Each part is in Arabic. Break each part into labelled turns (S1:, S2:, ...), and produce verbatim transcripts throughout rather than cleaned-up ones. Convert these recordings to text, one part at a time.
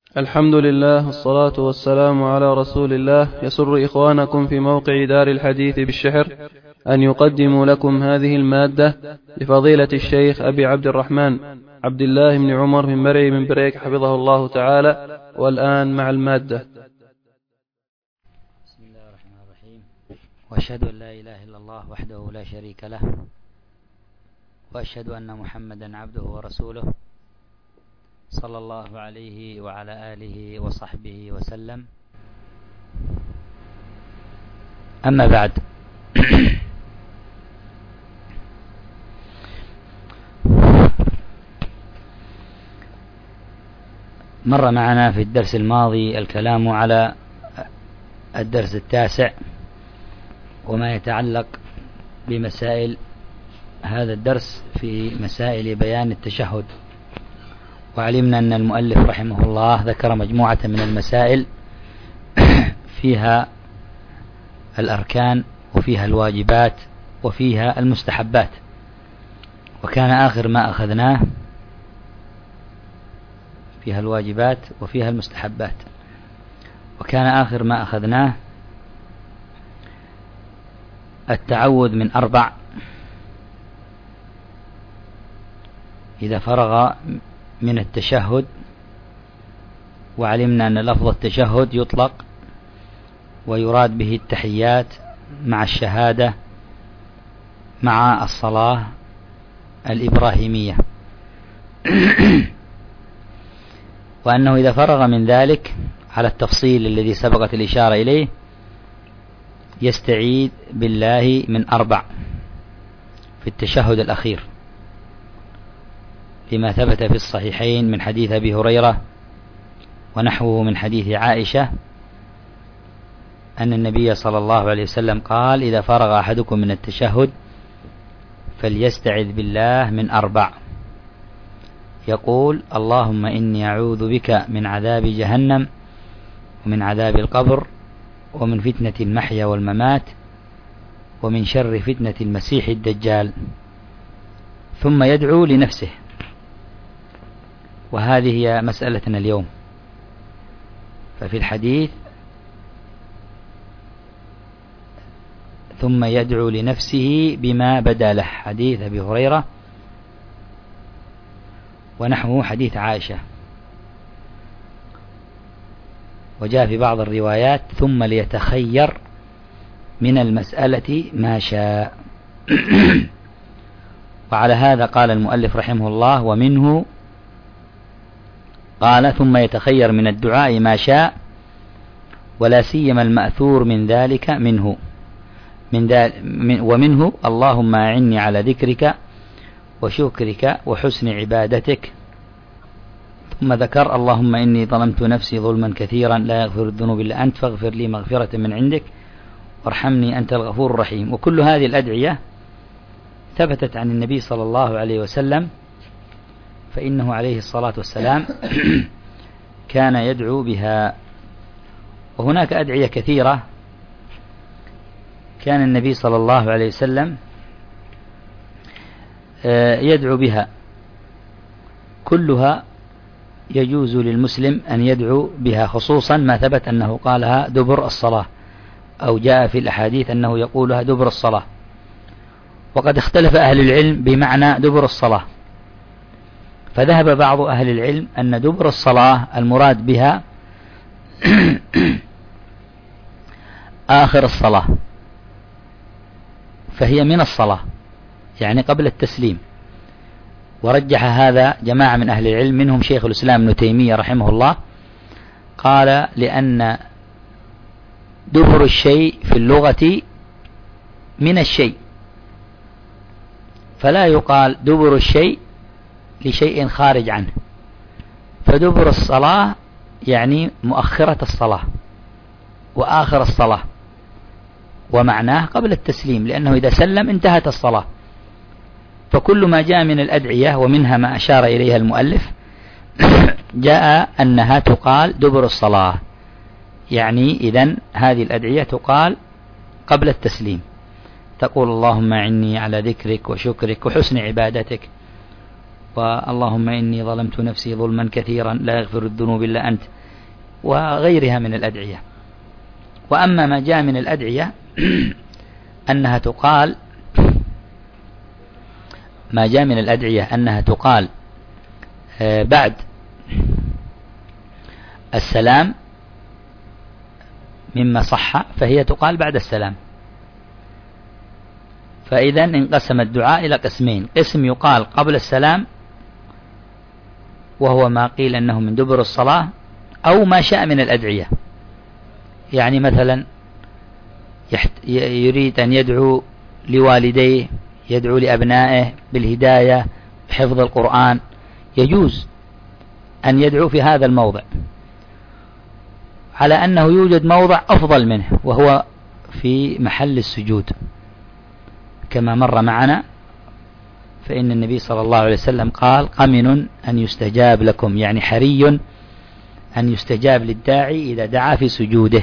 S1: الحمد لله والصلاة والسلام على رسول الله. يسر إخوانكم في موقع دار الحديث بالشحر أن يقدموا لكم هذه المادة لفضيلة الشيخ أبي عبد الرحمن عبد الله بن عمر بن مرعي بن بريك حفظه الله تعالى. والآن مع المادة.
S2: بسم الله الرحمن الرحيم، وأشهد أن لا إله إلا الله وحده لا شريك له، وأشهد أن محمدا عبده ورسوله صلى الله عليه وعلى آله وصحبه وسلم. أما بعد، مر معنا في الدرس الماضي الكلام على الدرس التاسع وما يتعلق بمسائل هذا الدرس في مسائل بيان التشهد، وعلمنا أن المؤلف رحمه الله ذكر مجموعة من المسائل فيها الأركان وفيها الواجبات وفيها المستحبات، وكان آخر ما أخذناه فيها الواجبات وفيها المستحبات وكان آخر ما أخذناه التعوذ من أربع إذا فرغ من التشهد، وعلمنا أن لفظ التشهد يطلق ويراد به التحيات مع الشهادة مع الصلاة الإبراهيمية، وأنه إذا فرغ من ذلك على التفصيل الذي سبقت الإشارة إليه يستعيذ بالله من أربع في التشهد الأخير، لما ثبت في الصحيحين من حديث أبي هريرة ونحوه من حديث عائشة أن النبي صلى الله عليه وسلم قال: إذا فرغ أحدكم من التشهد فليستعذ بالله من أربع، يقول: اللهم إني أعوذ بك من عذاب جهنم ومن عذاب القبر ومن فتنة المحيا والممات ومن شر فتنة المسيح الدجال، ثم يدعو لنفسه. وهذه هي مسألتنا اليوم. ففي الحديث ثم يدعو لنفسه بما بدا له، حديث أبي هريرة ونحوه حديث عائشة، وجاء في بعض الروايات ثم ليتخير من المسألة ما شاء. وعلى هذا قال المؤلف رحمه الله: ومنه قال: ثم يتخير من الدعاء ما شاء، ولا سيما المأثور من ذلك منه من ذلك ومنه اللهم أعني على ذكرك وشكرك وحسن عبادتك. ثم ذكر: اللهم إني ظلمت نفسي ظلما كثيرا لا يغفر الذنوب إلا أنت فاغفر لي مغفرة من عندك وارحمني أنت الغفور الرحيم. وكل هذه الأدعية ثبتت عن النبي صلى الله عليه وسلم، فإنه عليه الصلاة والسلام كان يدعو بها. وهناك أدعية كثيرة كان النبي صلى الله عليه وسلم يدعو بها، كلها يجوز للمسلم أن يدعو بها، خصوصا ما ثبت أنه قالها دبر الصلاة، أو جاء في الأحاديث أنه يقولها دبر الصلاة. وقد اختلف أهل العلم بمعنى دبر الصلاة، فذهب بعض أهل العلم أن دبر الصلاة المراد بها آخر الصلاة، فهي من الصلاة يعني قبل التسليم. ورجح هذا جماعة من أهل العلم منهم شيخ الإسلام ابن تيمية رحمه الله، قال: لأن دبر الشيء في اللغة من الشيء، فلا يقال دبر الشيء لشيء خارج عنه، فدبر الصلاة يعني مؤخرة الصلاة وآخر الصلاة، ومعناه قبل التسليم، لأنه إذا سلم انتهت الصلاة. فكل ما جاء من الأدعية ومنها ما أشار إليها المؤلف جاء أنها تقال دبر الصلاة، يعني إذن هذه الأدعية تقال قبل التسليم، تقول: اللهم أعني على ذكرك وشكرك وحسن عبادتك واللهم إني ظلمت نفسي ظلما كثيرا لا يغفر الذنوب إلا أنت، وغيرها من الأدعية. وأما ما جاء من الأدعية أنها تقال ما جاء من الأدعية أنها تقال بعد السلام مما صح، فهي تقال بعد السلام. فإذا انقسم الدعاء إلى قسمين: قسم يقال قبل السلام وهو ما قيل أنه من دبر الصلاة، أو ما شاء من الأدعية. يعني مثلا يريد أن يدعو لوالديه، يدعو لأبنائه بالهداية بحفظ القرآن، يجوز أن يدعو في هذا الموضع، على أنه يوجد موضع أفضل منه وهو في محل السجود كما مر معنا. فإن النبي صلى الله عليه وسلم قال: قمن أن يستجاب لكم، يعني حري أن يستجاب للداعي إذا دعا في سجوده.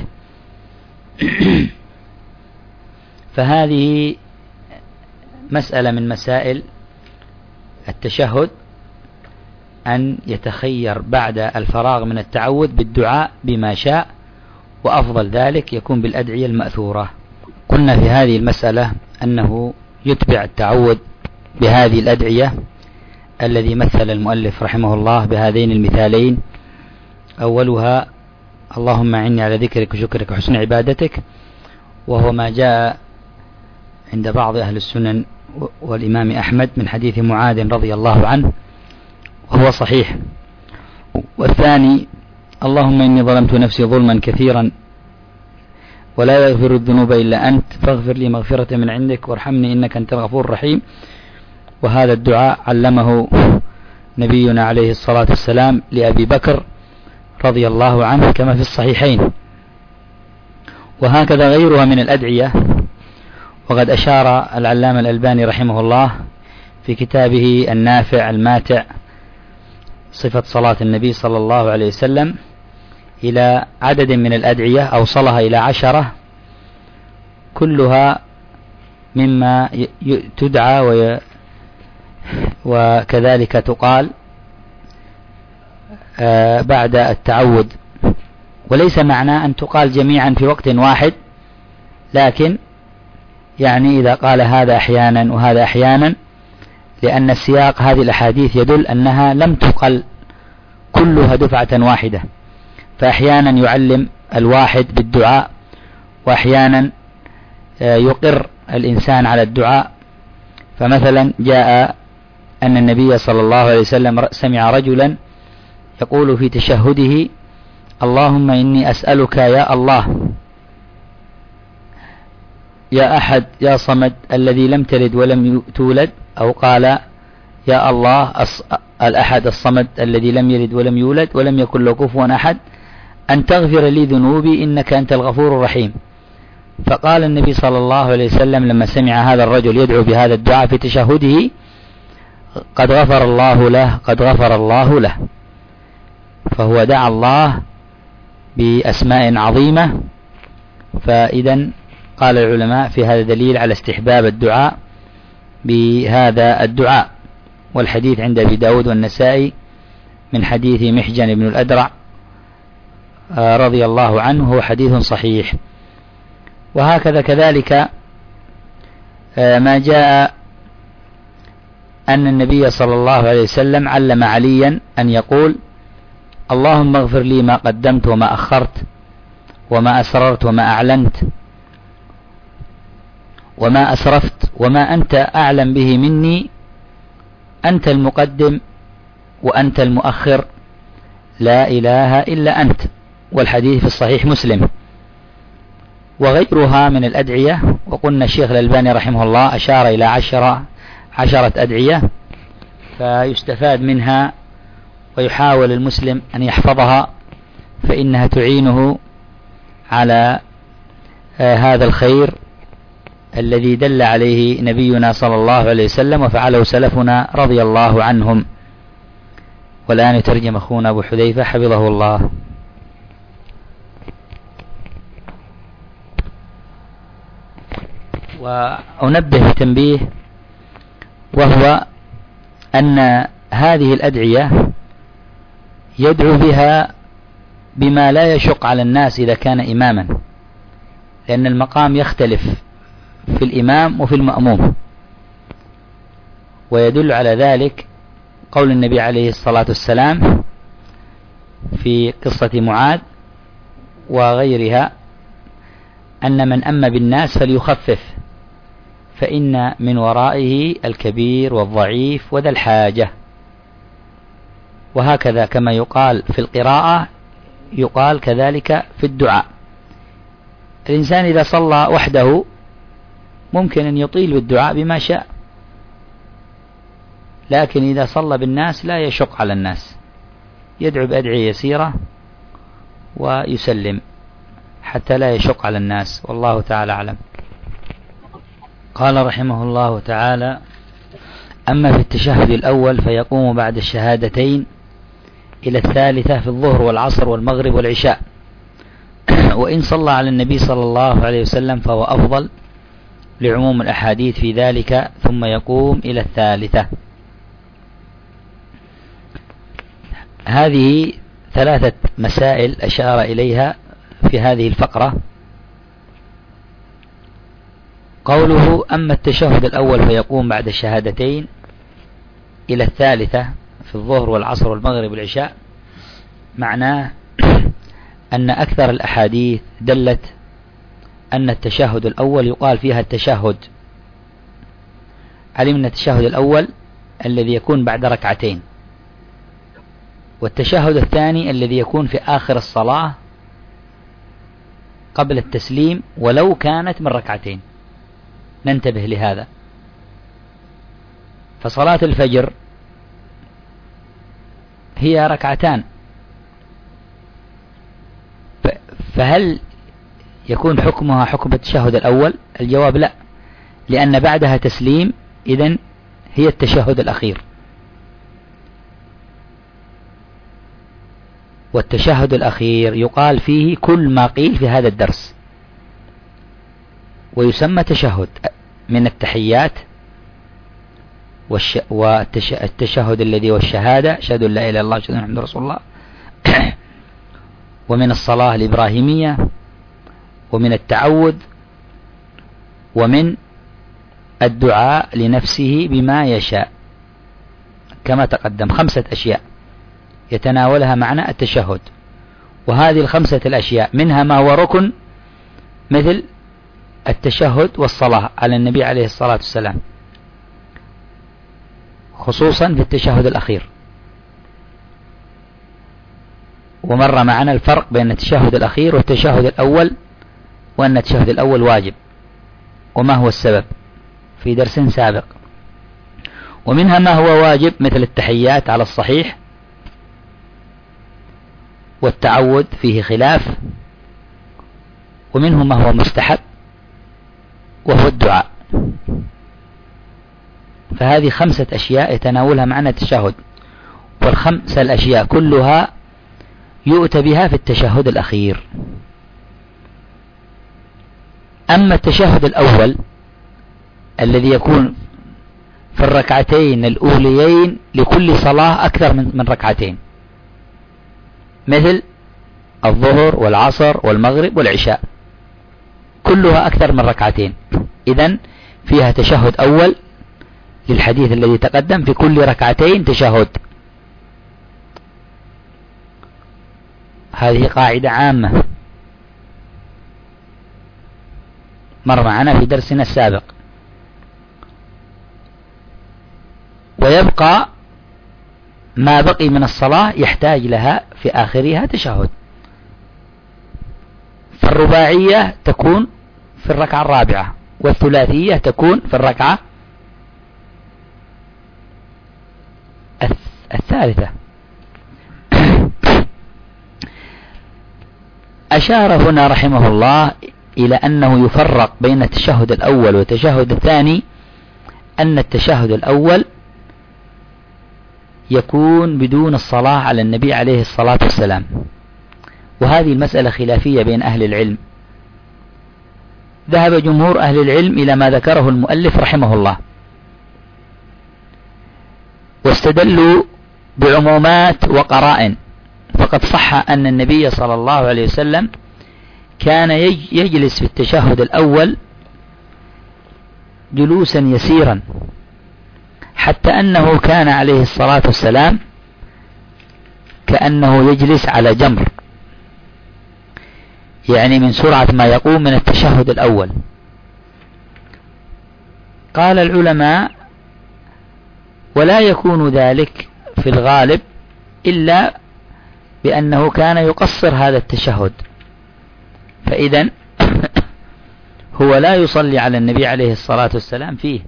S2: فهذه مسألة من مسائل التشهد، أن يتخير بعد الفراغ من التعوذ بالدعاء بما شاء، وأفضل ذلك يكون بالأدعية المأثورة. قلنا في هذه المسألة أنه يتبع التعوذ بهذه الأدعية الذي مثل المؤلف رحمه الله بهذين المثالين: أولها اللهم أعني على ذكرك وشكرك وحسن عبادتك، وهو ما جاء عند بعض أهل السنن والإمام أحمد من حديث معاذ رضي الله عنه وهو صحيح. والثاني اللهم إني ظلمت نفسي ظلما كثيرا ولا يغفر الذنوب إلا أنت فاغفر لي مغفرة من عندك وارحمني إنك أنت الغفور الرحيم. وهذا الدعاء علمه نبينا عليه الصلاة والسلام لأبي بكر رضي الله عنه كما في الصحيحين. وهكذا غيرها من الأدعية. وقد أشار العلامة الألباني رحمه الله في كتابه النافع الماتع صفة صلاة النبي صلى الله عليه وسلم إلى عدد من الأدعية، أوصلها إلى عشرة، كلها مما تدعى وكذلك تقال بعد التعوذ. وليس معنى أن تقال جميعا في وقت واحد، لكن يعني إذا قال هذا أحيانا وهذا أحيانا، لأن السياق هذه الأحاديث يدل أنها لم تقل كلها دفعة واحدة، فأحيانا يعلم الواحد بالدعاء، وأحيانا يقر الإنسان على الدعاء. فمثلا جاء أن النبي صلى الله عليه وسلم سمع رجلا يقول في تشهده: اللهم إني أسألك يا الله يا أحد يا صمد الذي لم تلد ولم تولد، أو قال يا الله الأحد الصمد الذي لم يلد ولم يولد ولم يكن له كفوا أحد، أن تغفر لي ذنوبي إنك أنت الغفور الرحيم. فقال النبي صلى الله عليه وسلم لما سمع هذا الرجل يدعو بهذا الدعاء في تشهده: قد غفر الله له، قد غفر الله له. فهو دعا الله بأسماء عظيمة. فإذا قال العلماء في هذا دليل على استحباب الدعاء بهذا الدعاء. والحديث عند أبي داود والنسائي من حديث محجن بن الأدرع رضي الله عنه، هو حديث صحيح. وهكذا كذلك ما جاء أن النبي صلى الله عليه وسلم علم عليا أن يقول: اللهم اغفر لي ما قدمت وما أخرت وما أسررت وما أعلنت وما أسرفت وما أنت أعلم به مني، أنت المقدم وأنت المؤخر، لا إله إلا أنت. والحديث في الصحيح مسلم. وغيرها من الأدعية. وقلنا الشيخ الألباني رحمه الله أشار إلى عشرة عشرة أدعية، فيستفاد منها ويحاول المسلم أن يحفظها، فإنها تعينه على هذا الخير الذي دل عليه نبينا صلى الله عليه وسلم وفعله سلفنا رضي الله عنهم. والآن يترجم أخونا أبو حذيفة حفظه الله. وأنبه تنبيه، وهو أن هذه الأدعية يدعو بها بما لا يشق على الناس إذا كان إماما، لأن المقام يختلف في الإمام وفي المأموم. ويدل على ذلك قول النبي عليه الصلاة والسلام في قصة معاذ وغيرها أن من أم بالناس فليخفف فإن من ورائه الكبير والضعيف وذا الحاجة. وهكذا كما يقال في القراءة يقال كذلك في الدعاء. الإنسان إذا صلى وحده ممكن أن يطيل بالدعاء بما شاء، لكن إذا صلى بالناس لا يشق على الناس، يدعو بأدعية يسيرة ويسلم حتى لا يشق على الناس، والله تعالى أعلم. قال رحمه الله تعالى: أما في التشهد الأول فيقوم بعد الشهادتين إلى الثالثة في الظهر والعصر والمغرب والعشاء، وإن صلى على النبي صلى الله عليه وسلم فهو أفضل لعموم الأحاديث في ذلك، ثم يقوم إلى الثالثة. هذه ثلاثة مسائل أشار إليها في هذه الفقرة. قوله: أما التشهد الأول فيقوم بعد الشهادتين إلى الثالثة في الظهر والعصر والمغرب والعشاء، معناه أن أكثر الأحاديث دلت أن التشهد الأول يقال فيها التشهد. علمنا التشهد الأول الذي يكون بعد ركعتين، والتشهد الثاني الذي يكون في آخر الصلاة قبل التسليم ولو كانت من ركعتين. ننتبه لهذا. فصلاة الفجر هي ركعتان، فهل يكون حكمها حكم التشهد الأول؟ الجواب لا، لأن بعدها تسليم، إذن هي التشهد الأخير. والتشهد الأخير يقال فيه كل ما قيل في هذا الدرس، ويسمى تشهد من التحيات والش... والتشهد الذي والشهادة، أشهد أن لا إله إلا الله أشهد أن محمدا رسول الله، ومن الصلاة الإبراهيمية، ومن التعوذ، ومن الدعاء لنفسه بما يشاء، كما تقدم خمسة أشياء يتناولها معنى التشهد. وهذه الخمسة الأشياء منها ما هو ركن، مثل التشهد والصلاة على النبي عليه الصلاة والسلام، خصوصا في التشهد الأخير. ومر معنا الفرق بين التشهد الأخير والتشهد الأول، وأن التشهد الأول واجب، وما هو السبب في درس سابق. ومنها ما هو واجب مثل التحيات على الصحيح، والتعوذ فيه خلاف، ومنه ما هو مستحب وهو الدعاء. فهذه خمسة أشياء يتناولها معنى التشهد، والخمسة الأشياء كلها يؤتى بها في التشهد الأخير. أما التشهد الأول الذي يكون في الركعتين الأوليين لكل صلاة أكثر من ركعتين، مثل الظهر والعصر والمغرب والعشاء، كلها أكثر من ركعتين، إذن فيها تشهد أول للحديث الذي تقدم في كل ركعتين تشهد. هذه قاعدة عامة مر معنا في درسنا السابق. ويبقى ما بقي من الصلاة يحتاج لها في آخرها تشهد. فالرباعية تكون في الركعة الرابعة، والثلاثية تكون في الركعة الثالثة. أشار هنا رحمه الله إلى أنه يفرق بين التشهد الأول والتشهد الثاني، أن التشهد الأول يكون بدون الصلاة على النبي عليه الصلاة والسلام، وهذه المسألة خلافية بين أهل العلم. ذهب جمهور أهل العلم إلى ما ذكره المؤلف رحمه الله، واستدلوا بعمومات وقرائن. فقد صح أن النبي صلى الله عليه وسلم كان يجلس في التشهد الأول جلوسا يسيرا، حتى أنه كان عليه الصلاة والسلام كأنه يجلس على جمر، يعني من سرعة ما يقوم من التشهد الأول. قال العلماء: ولا يكون ذلك في الغالب إلا بأنه كان يقصر هذا التشهد، فإذا هو لا يصلي على النبي عليه الصلاة والسلام فيه.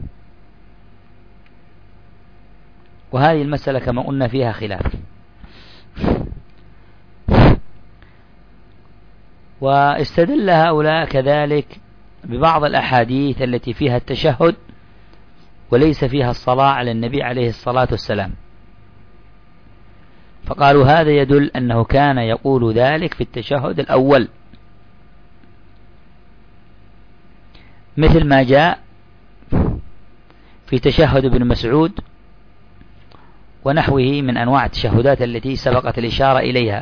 S2: وهذه المسألة كما قلنا فيها خلاف. واستدل هؤلاء كذلك ببعض الأحاديث التي فيها التشهد وليس فيها الصلاة على النبي عليه الصلاة والسلام، فقالوا هذا يدل أنه كان يقول ذلك في التشهد الأول، مثل ما جاء في تشهد ابن مسعود ونحوه من أنواع التشهدات التي سبقت الإشارة إليها.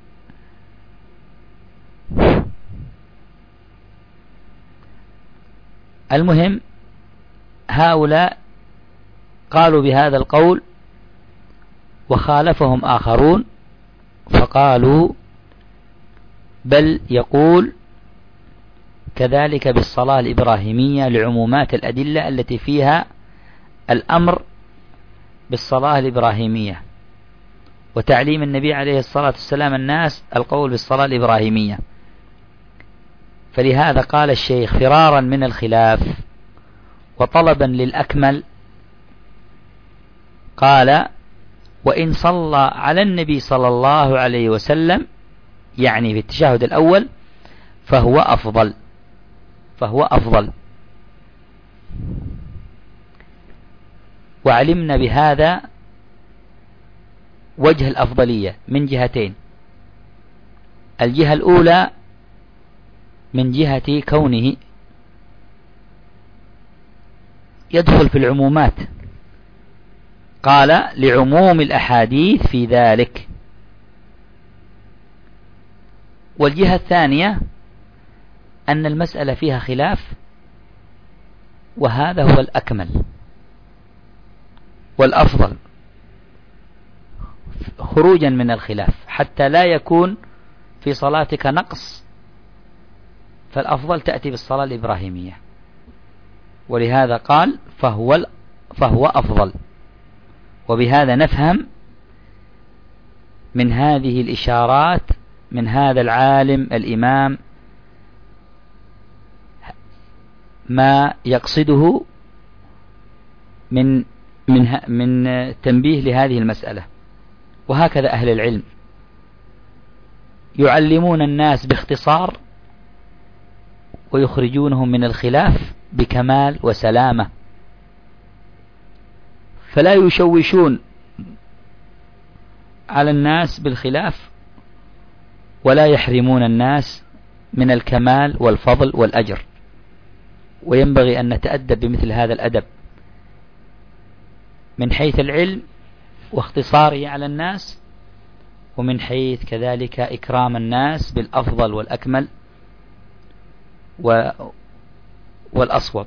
S2: المهم، هؤلاء قالوا بهذا القول وخالفهم آخرون، فقالوا بل يقول كذلك بالصلاة الإبراهيمية لعمومات الأدلة التي فيها الأمر بالصلاة الإبراهيمية وتعليم النبي عليه الصلاة والسلام الناس القول بالصلاة الإبراهيمية. فلهذا قال الشيخ فرارا من الخلاف وطلبا للأكمل، قال: وإن صلى على النبي صلى الله عليه وسلم، يعني في التشهد الأول، فهو أفضل فهو أفضل وعلمنا بهذا وجه الأفضلية من جهتين. الجهة الأولى من جهة كونه يدخل في العمومات، قال: لعموم الأحاديث في ذلك. والجهة الثانية أن المسألة فيها خلاف، وهذا هو الأكمل والأفضل خروجا من الخلاف، حتى لا يكون في صلاتك نقص، فالأفضل تأتي بالصلاة الإبراهيمية. ولهذا قال: فهو فهو أفضل. وبهذا نفهم من هذه الإشارات من هذا العالم الإمام ما يقصده من من من تنبيه لهذه المسألة. وهكذا أهل العلم يعلمون الناس باختصار ويخرجونهم من الخلاف بكمال وسلامة، فلا يشوشون على الناس بالخلاف ولا يحرمون الناس من الكمال والفضل والأجر. وينبغي أن نتأدب بمثل هذا الأدب من حيث العلم واختصاره على الناس، ومن حيث كذلك إكرام الناس بالأفضل والأكمل والأصوب.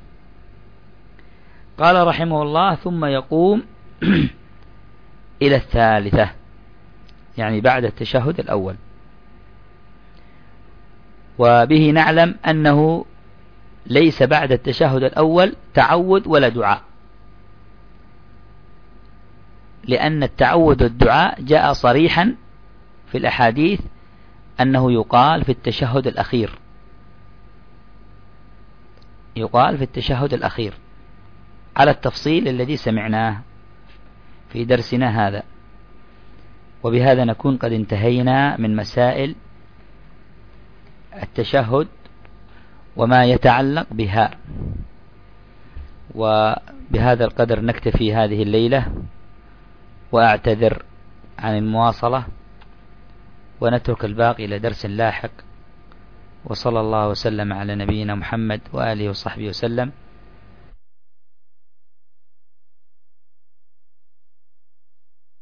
S2: قال رحمه الله: ثم يقوم إلى الثالثة، يعني بعد التشهد الأول. وبه نعلم أنه ليس بعد التشهد الأول تعود ولا دعاء، لأن التعود والدعاء جاء صريحا في الأحاديث أنه يقال في التشهد الأخير، يقال في التشهد الأخير على التفصيل الذي سمعناه في درسنا هذا. وبهذا نكون قد انتهينا من مسائل التشهد وما يتعلق بها. وبهذا القدر نكتفي هذه الليلة، وأعتذر عن المواصلة، ونترك الباقي إلى درس لاحق. وصلى الله وسلم على نبينا محمد وآله وصحبه وسلم.